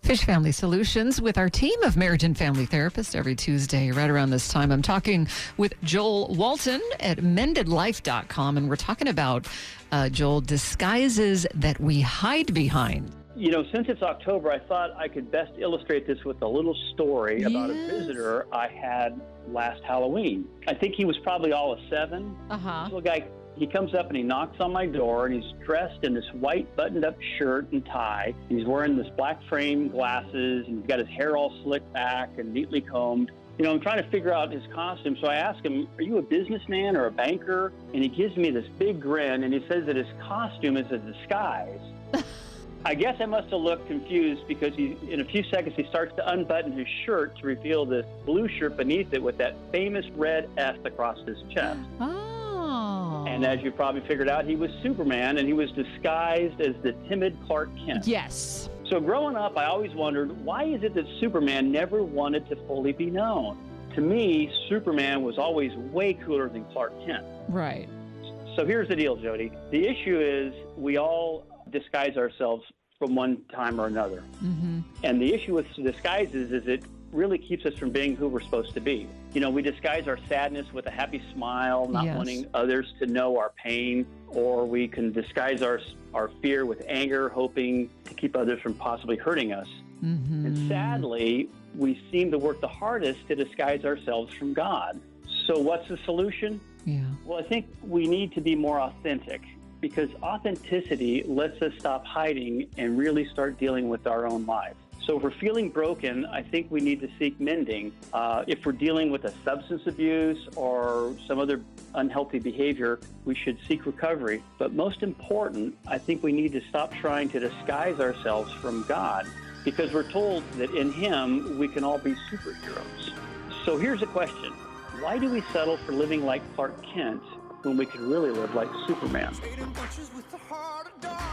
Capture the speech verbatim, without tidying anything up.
Fish Family Solutions with our team of marriage and family therapists every Tuesday right around this time. I'm talking with Joel Walton at mended life dot com, and we're talking about, uh, Joel, disguises that we hide behind. You know, since it's October, I thought I could best illustrate this with a little story Yes. about a visitor I had last Halloween. I think he was probably all of seven. Uh-huh. This little guy, he comes up and he knocks on my door, and he's dressed in this white buttoned-up shirt and tie. And he's wearing this black frame glasses, and he's got his hair all slicked back and neatly combed. You know, I'm trying to figure out his costume, so I ask him, are you a businessman or a banker? And he gives me this big grin, and he says that his costume is a disguise. I guess I must have looked confused because he, in a few seconds he starts to unbutton his shirt to reveal this blue shirt beneath it with that famous red S across his chest. Oh. And as you probably figured out, he was Superman, and he was disguised as the timid Clark Kent. Yes. So growing up, I always wondered, why is it that Superman never wanted to fully be known? To me, Superman was always way cooler than Clark Kent. Right. So here's the deal, Jody. The issue is we all disguise ourselves from one time or another. Mm-hmm. And the issue with disguises is it really keeps us from being who we're supposed to be. You know, we disguise our sadness with a happy smile, not Yes. wanting others to know our pain, or we can disguise our our fear with anger, hoping to keep others from possibly hurting us. Mm-hmm. And sadly, we seem to work the hardest to disguise ourselves from God. So what's the solution? Yeah. Well, I think we need to be more authentic, because authenticity lets us stop hiding and really start dealing with our own lives. So if we're feeling broken, I think we need to seek mending. Uh, if we're dealing with a substance abuse or some other unhealthy behavior, we should seek recovery. But most important, I think we need to stop trying to disguise ourselves from God, because we're told that in Him we can all be superheroes. So here's a question. Why do we settle for living like Clark Kent when we could really live like Superman? Trading punches with the heart of dark.